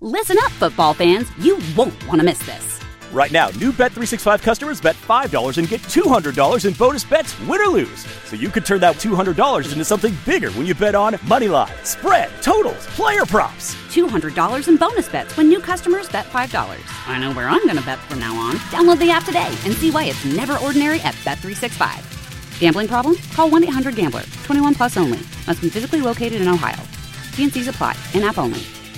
Listen up, football fans. You won't want to miss this. Right now, new Bet365 customers bet $5 and get $200 in bonus bets, win or lose. So you could turn that $200 into something bigger when you bet on money line, spread, totals, player props. $200 in bonus bets when new customers bet $5. I know where I'm going to bet from now on. Download the app today and see why it's never ordinary at Bet365. Gambling problem? Call 1-800-GAMBLER. 21 plus only. Must be physically located in Ohio. T&Cs apply. In-app only.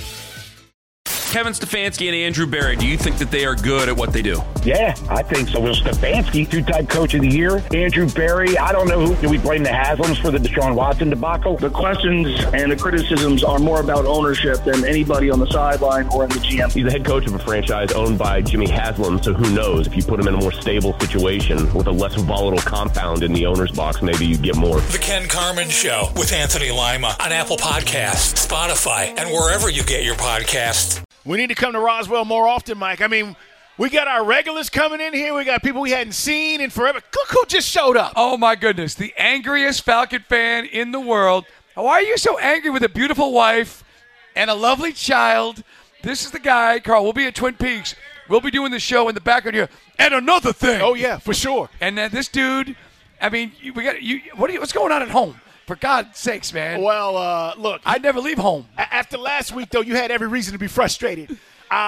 Kevin Stefanski and Andrew Berry, do you think that they are good at what they do? Yeah, I think so. Well, Stefanski, two-time coach of the year. Andrew Berry, I don't know who. Do we blame the Haslams for the Deshaun Watson debacle? The questions and the criticisms are more about ownership than anybody on the sideline or in the GM. He's the head coach of a franchise owned by Jimmy Haslam, so who knows? If you put him in a more stable situation with a less volatile compound in the owner's box, maybe you get more. The Ken Carman Show with Anthony Lima on Apple Podcasts, Spotify, and wherever you get your podcasts. We need to come to Roswell more often, Mike. I mean, we got our regulars coming in here. We got people we hadn't seen in forever. Look who just showed up. Oh, my goodness. The angriest Falcon fan in the world. Why are you so angry with a beautiful wife and a lovely child? This is the guy, Carl. We'll be at Twin Peaks. We'll be doing the show in the background here. And another thing. Oh, yeah, for sure. And then this dude, I mean, what's going on at home? For God's sakes, man. Well, look. I'd never leave home. After last week, though, you had every reason to be frustrated.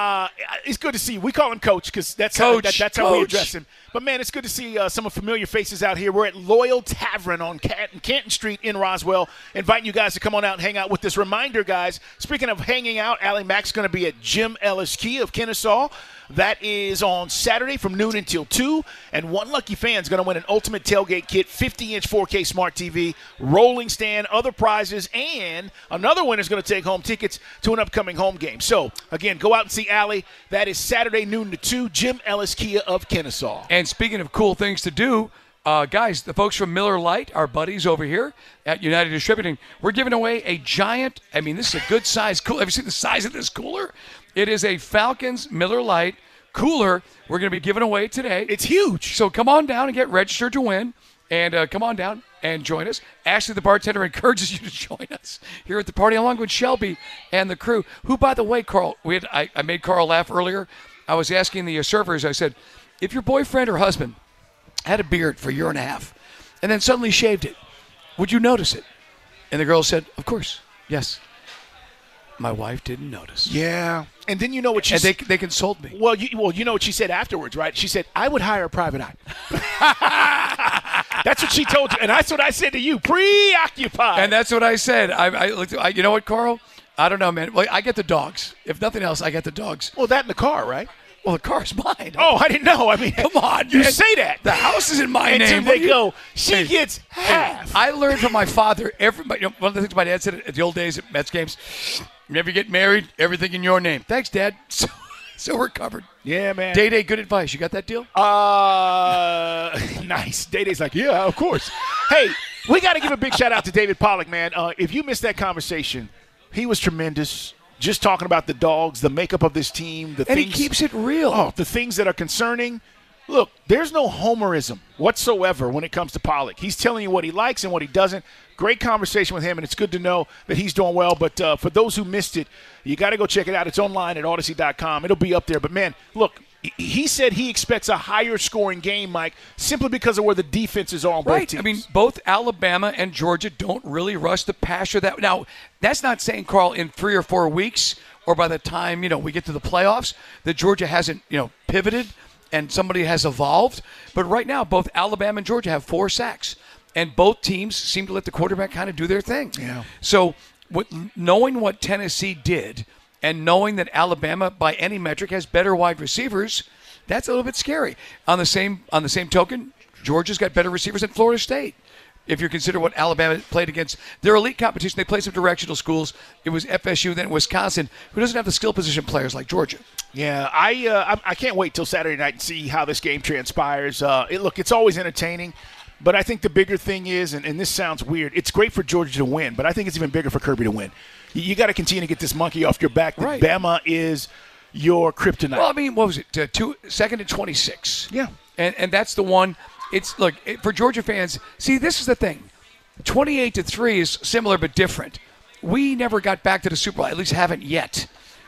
It's good to see you. We call him Coach because that's how we address him. But, man, it's good to see some familiar faces out here. We're at Loyal Tavern on Canton Street in Roswell, inviting you guys to come on out and hang out with this. Reminder, guys, speaking of hanging out, Allie Mack's going to be at Jim Ellis Kia of Kennesaw. That is on Saturday from noon until 2. And one lucky fan is going to win an Ultimate Tailgate Kit, 50-inch 4K Smart TV, rolling stand, other prizes, and another winner is going to take home tickets to an upcoming home game. So, again, go out and see Allie. That is Saturday noon to 2, Jim Ellis Kia of Kennesaw. And speaking of cool things to do, guys, the folks from Miller Lite, our buddies over here at United Distributing, we're giving away a giant, I mean, this is a good size cooler. Have you seen the size of this cooler? It is a Falcons Miller Lite cooler we're going to be giving away today. It's huge. So come on down and get registered to win. And come on down and join us. Ashley, the bartender, encourages you to join us here at the party, along with Shelby and the crew, who, by the way, Carl, I made Carl laugh earlier. I was asking the servers, I said, if your boyfriend or husband had a beard for a year and a half and then suddenly shaved it, would you notice it? And the girl said, of course, yes. My wife didn't notice. Yeah. And then you know what she said. They consoled me. Well, you know what she said afterwards, right? She said, I would hire a private eye. That's what she told you. And that's what I said to you, preoccupied. And that's what I said. You know what, Carl? I don't know, man. Well, I get the dogs. If nothing else, I get the dogs. Well, that in the car, right? Well, the car's mine. Oh, I didn't know. I mean, come on, you man. say that. The house is in my name. Until they go, she gets half. I learned from my father, one of the things my dad said at the old days at Mets games, whenever you get married, everything in your name. Thanks, Dad. So we're covered. Yeah, man. Day-Day, good advice. You got that deal? Nice. Day-Day's like, yeah, of course. Hey, we got to give a big shout-out to David Pollack, man. If you missed that conversation, he was tremendous. Just talking about the dogs, the makeup of this team. He keeps it real. Oh, the things that are concerning. Look, there's no homerism whatsoever when it comes to Pollack. He's telling you what he likes and what he doesn't. Great conversation with him, and it's good to know that he's doing well. But for those who missed it, you got to go check it out. It's online at Odyssey.com. It'll be up there. But, man, look, he said he expects a higher scoring game, Mike, simply because of where the defenses are on both teams. I mean, both Alabama and Georgia don't really rush the passer. Now, that's not saying, Carl, in 3 or 4 weeks or by the time, we get to the playoffs, that Georgia hasn't, pivoted and somebody has evolved. But right now, both Alabama and Georgia have 4 sacks. And both teams seem to let the quarterback kind of do their thing. Yeah. So knowing what Tennessee did and knowing that Alabama, by any metric, has better wide receivers, that's a little bit scary. On the same token, Georgia's got better receivers than Florida State. If you consider what Alabama played against their elite competition, they played some directional schools. It was FSU, then Wisconsin, who doesn't have the skill position players like Georgia. Yeah, I can't wait till Saturday night and see how this game transpires. Look, it's always entertaining. But I think the bigger thing is, and this sounds weird, it's great for Georgia to win, but I think it's even bigger for Kirby to win. You got to continue to get this monkey off your back. Right. Bama is your kryptonite. Well, I mean, what was it? 2nd and 26. Yeah. And that's the one. For Georgia fans, see, this is the thing. 28-3 is similar but different. We never got back to the Super Bowl, at least haven't yet.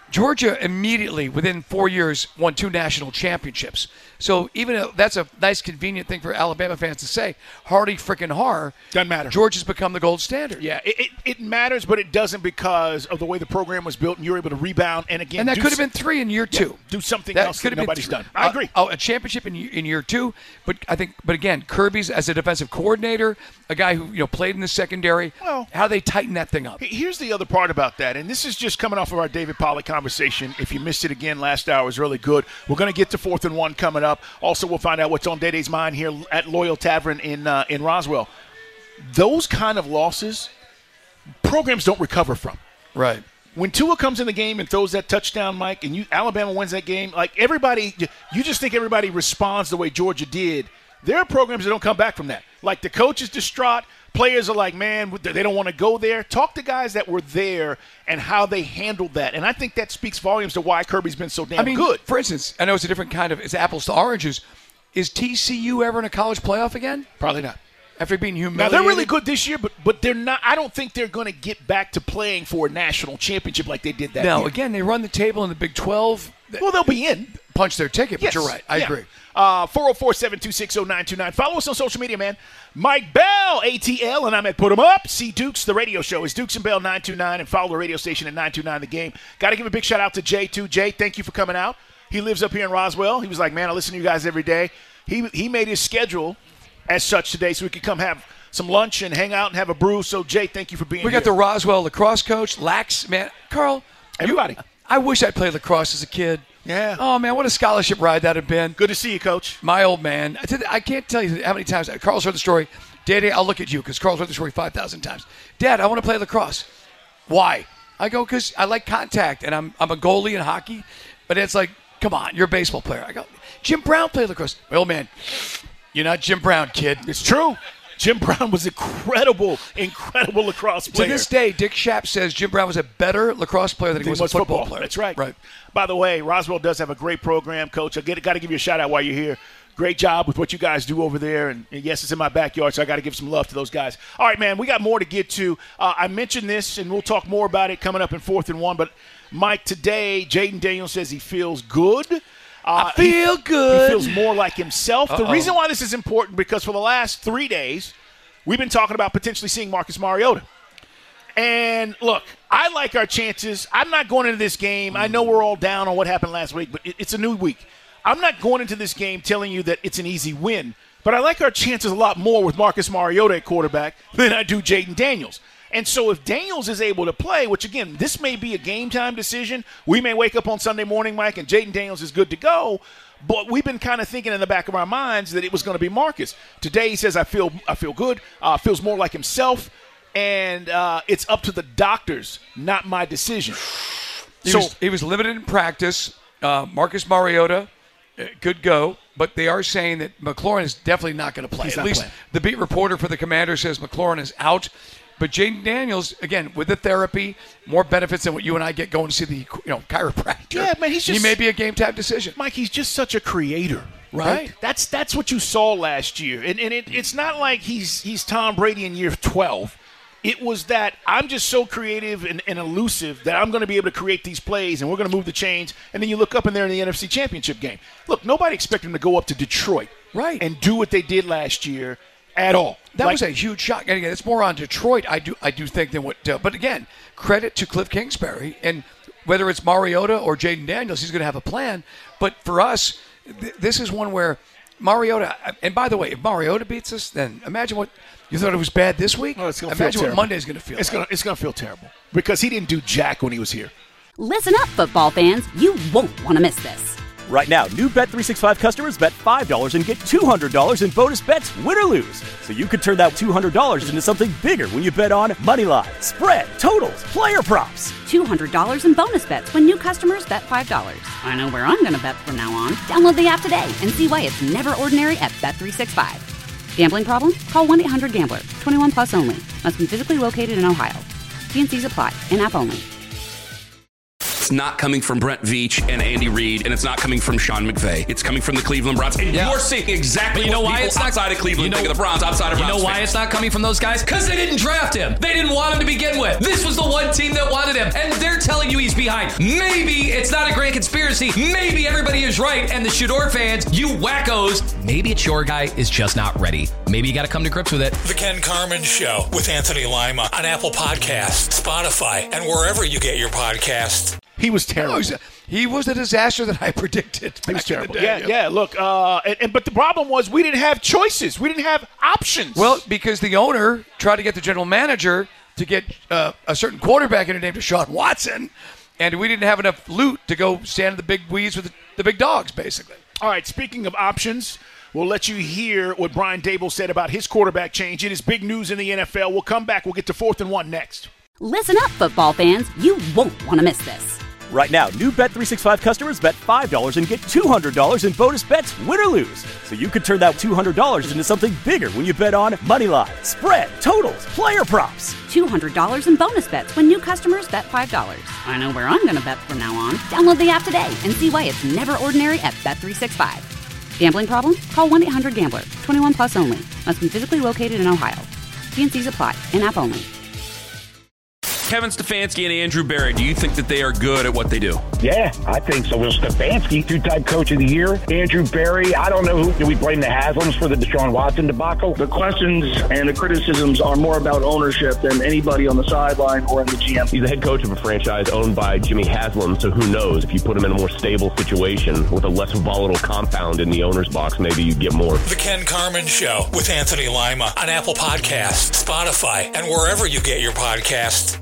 Georgia immediately, within 4 years, won 2 national championships. So even though that's a nice, convenient thing for Alabama fans to say, hardy frickin' har. Doesn't matter. Georgia's become the gold standard. Yeah, it matters, but it doesn't because of the way the program was built, and you're able to rebound. And again, that could have been 3 in year 2. Yeah, do something else that nobody's done. I agree. A championship in year 2, but again, Kirby's as a defensive coordinator, a guy who played in the secondary. Well, how they tighten that thing up. Here's the other part about that, and this is just coming off of our David Pollack conversation. If you missed it again, last hour was really good. We're going to get to 4th and 1 coming up. Also, we'll find out what's on Dede's mind here at Loyal Tavern in Roswell. Those kind of losses, programs don't recover from. Right. When Tua comes in the game and throws that touchdown, Mike, and Alabama wins that game, like everybody, you just think everybody responds the way Georgia did. There are programs that don't come back from that. Like the coach is distraught. Players are like, man, they don't want to go there. Talk to guys that were there and how they handled that. And I think that speaks volumes to why Kirby's been so damn good. For instance, I know it's a different kind of – it's apples to oranges. Is TCU ever in a college playoff again? Probably not. After being humiliated? Now, they're really good this year, but they're not – I don't think they're going to get back to playing for a national championship like they did that year. No, again, they run the table in the Big 12. Well, they'll be in. Punch their ticket, but you're right. I agree. 404-726-0929. Follow us on social media, man. Mike Bell, ATL, and I'm at Put 'em Up. See Dukes, the radio show is Dukes and Bell 929, and follow the radio station at 929 The Game. Got to give a big shout out to Jay, too. Jay, thank you for coming out. He lives up here in Roswell. He was like, man, I listen to you guys every day. He made his schedule as such today so we could come have some lunch and hang out and have a brew. So, Jay, thank you for being here. We got the Roswell lacrosse coach, Lax, man. Carl. Everybody. I wish I played lacrosse as a kid. Yeah. Oh, man, what a scholarship ride that had been. Good to see you, Coach. My old man. I can't tell you how many times. Carl's heard the story. Daddy, I'll look at you because Carl's heard the story 5,000 times. Dad, I want to play lacrosse. Why? I go, because I like contact, and I'm a goalie in hockey. But it's like, come on, you're a baseball player. I go, Jim Brown played lacrosse. Well, man, you're not Jim Brown, kid. It's true. Jim Brown was incredible lacrosse player. To this day, Dick Schaap says Jim Brown was a better lacrosse player than he was a football player. That's right. Right. By the way, Roswell does have a great program, Coach. I got to give you a shout-out while you're here. Great job with what you guys do over there. And yes, it's in my backyard, so I got to give some love to those guys. All right, man, we got more to get to. I mentioned this, and we'll talk more about it coming up in 4th and 1. But, Mike, today, Jaden Daniels says he feels good. I feel good. He feels more like himself. The reason why this is important, because for the last 3 days, we've been talking about potentially seeing Marcus Mariota. And, look, I like our chances. I'm not going into this game. I know we're all down on what happened last week, but it's a new week. I'm not going into this game telling you that it's an easy win, but I like our chances a lot more with Marcus Mariota at quarterback than I do Jaden Daniels. And so if Daniels is able to play, which, again, this may be a game-time decision. We may wake up on Sunday morning, Mike, and Jaden Daniels is good to go. But we've been kind of thinking in the back of our minds that it was going to be Marcus. Today he says, I feel good, feels more like himself, and it's up to the doctors, not my decision. He was limited in practice. Marcus Mariota could go, but they are saying that McLaurin is definitely not going to play. At least the beat reporter for the Commander says McLaurin is out. But Jaden Daniels, again, with the therapy, more benefits than what you and I get going to see the chiropractor. Yeah, man, he may be a game-time decision. Mike, he's just such a creator, right? That's what you saw last year. And it's not like he's Tom Brady in year 12. It was that I'm just so creative and elusive that I'm going to be able to create these plays, and we're going to move the chains. And then you look up in there in the NFC Championship game. Look, nobody expected him to go up to Detroit and do what they did last year at all. That was a huge shock. And again, it's more on Detroit, I do think, than what. But again, credit to Cliff Kingsbury, and whether it's Mariota or Jaden Daniels, he's going to have a plan. But for us, this is one where Mariota. And by the way, if Mariota beats us, then imagine what you thought it was bad this week. Oh, it's gonna imagine feel what Monday's going to feel. It's going to feel terrible because he didn't do jack when he was here. Listen up, football fans. You won't want to miss this. Right now, new Bet365 customers bet $5 and get $200 in bonus bets, win or lose. So you could turn that $200 into something bigger when you bet on moneyline, spread, totals, player props. $200 in bonus bets when new customers bet $5. I know where I'm going to bet from now on. Download the app today and see why it's never ordinary at Bet365. Gambling problem? Call 1-800-GAMBLER. 21 plus only. Must be physically located in Ohio. T&Cs apply. In-app only. it's not coming from Brent Veach and Andy Reid, and it's not coming from Sean McVay. It's coming from the Cleveland Browns. And you're seeing exactly what people outside of Cleveland think of the Browns, outside of Browns. You know why fans. it's not coming from those guys? Because they didn't draft him. They didn't want him to begin with. This was the one team that wanted him, and they're telling you he's behind. Maybe it's not a grand conspiracy. Maybe everybody is right, and the Shador fans, you wackos, maybe it's your guy is just not ready. Maybe you got to come to grips with it. The Ken Carman Show with Anthony Lima on Apple Podcasts, Spotify, and wherever you get your podcasts. He was terrible. He was the disaster that I predicted. He was terrible. Yeah. Look, but the problem was we didn't have choices. We didn't have options. Well, because the owner tried to get the general manager to get a certain quarterback in named Deshaun Watson, and we didn't have enough loot to go stand in the big weeds with the big dogs, basically. All right, speaking of options, we'll let you hear what Brian Daboll said about his quarterback change. It is big news in the NFL. We'll come back. We'll get to 4th and 1 next. Listen up, football fans. You won't want to miss this. Right now, new Bet365 customers bet $5 and get $200 in bonus bets, win or lose. So you could turn that $200 into something bigger when you bet on moneyline, spread, totals, player props. $200 in bonus bets when new customers bet $5. I know where I'm going to bet from now on. Download the app today and see why it's never ordinary at Bet365. Gambling problem? Call 1-800-GAMBLER. 21 plus only. Must be physically located in Ohio. T&Cs apply. In-app only. Kevin Stefanski and Andrew Berry, do you think that they are good at what they do? Yeah, I think so. Will Stefanski, two-time coach of the year. Andrew Berry, I don't know who. Do we blame the Haslams for the Deshaun Watson debacle? The questions and the criticisms are more about ownership than anybody on the sideline or in the GM. He's the head coach of a franchise owned by Jimmy Haslam, so who knows? If you put him in a more stable situation with a less volatile compound in the owner's box, maybe you get more. The Ken Carman Show with Anthony Lima on Apple Podcasts, Spotify, and wherever you get your podcasts.